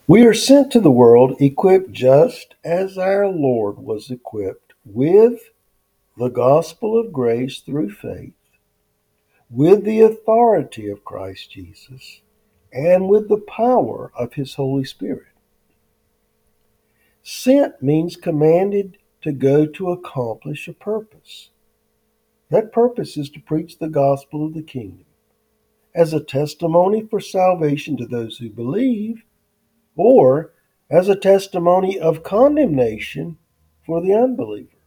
We are sent to the world equipped just as our Lord was equipped with the gospel of grace through faith, with the authority of Christ Jesus, and with the power of his Holy Spirit. Sent means commanded to go to accomplish a purpose. That purpose is to preach the gospel of the kingdom as a testimony for salvation to those who believe, or as a testimony of condemnation for the unbeliever.